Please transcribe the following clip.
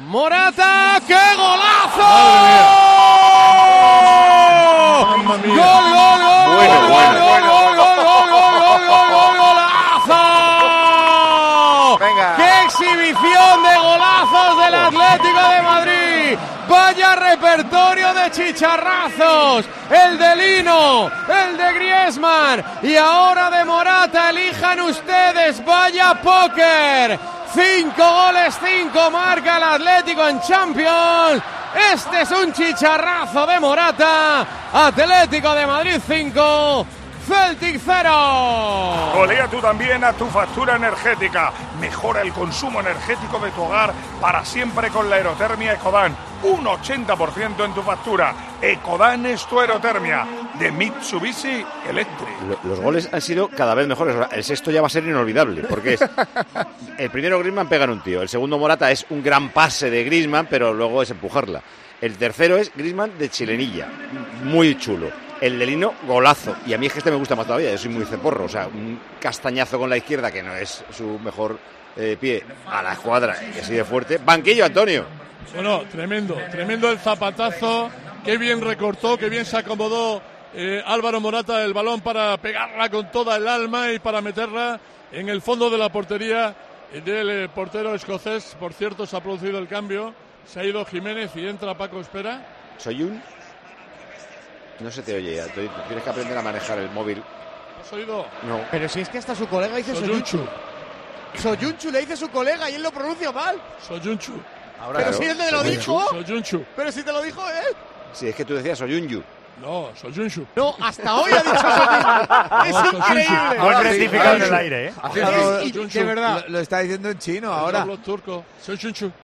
Morata, ¡qué golazo! ¡Mamma mía! ¡Gol, gol, gol! Bueno, bueno. ¡Gol, gol, gol, gol, gol, gol, gol, golazo! Venga. ¡Qué exhibición de golazos del Atlético de Madrid! ¡Vaya repertorio de chicharrazos! El de Lino, el de Griezmann y ahora de Morata. Elijan ustedes, ¡vaya póker! 5 goles, 5 marca el Atlético en Champions. Este es un chicharrazo de Morata. Atlético de Madrid 5, Celtic 0. Golea tú también a tu factura energética. Mejora el consumo energético de tu hogar para siempre con la aerotermia Ecodan. Un 80% en tu factura. Ecodan es tu aerotermia. De Mitsubishi Electric. Los goles han sido cada vez mejores. El sexto ya va a ser inolvidable, porque es el primero Griezmann pega en un tío, el segundo Morata es un gran pase de Griezmann, pero luego es empujarla. El tercero es Griezmann de chilenilla, muy chulo. El de Lino, golazo. Y a mí es que este me gusta más todavía, yo soy muy ceporro, o sea, un castañazo con la izquierda, que no es su mejor pie, a la escuadra, y así de fuerte. Banquillo, Antonio. Bueno, tremendo el zapatazo, qué bien recortó, qué bien se acomodó Álvaro Morata el balón para pegarla con toda el alma y para meterla en el fondo de la portería del portero escocés. Por cierto, se ha producido el cambio, se ha ido Jiménez y entra Paco Espera. Soy un... No se te oye, tienes que aprender a manejar el móvil. ¿Has oído? No. Pero si es que hasta su colega dice Soyuncu. Soyuncu le dice su colega y él lo pronuncia mal. Soyuncu. Ahora, Pero claro, si él te lo Soyuncu. dijo. Soyuncu. Pero si te lo dijo él. Sí, es que tú decías Soyuncu. No, Soyuncu. No, hasta hoy ha dicho Soyuncu. Es increíble. Buen rectificado en el aire, ¿eh? De verdad. Lo está diciendo en chino ahora. Hablo turco. Soyuncu.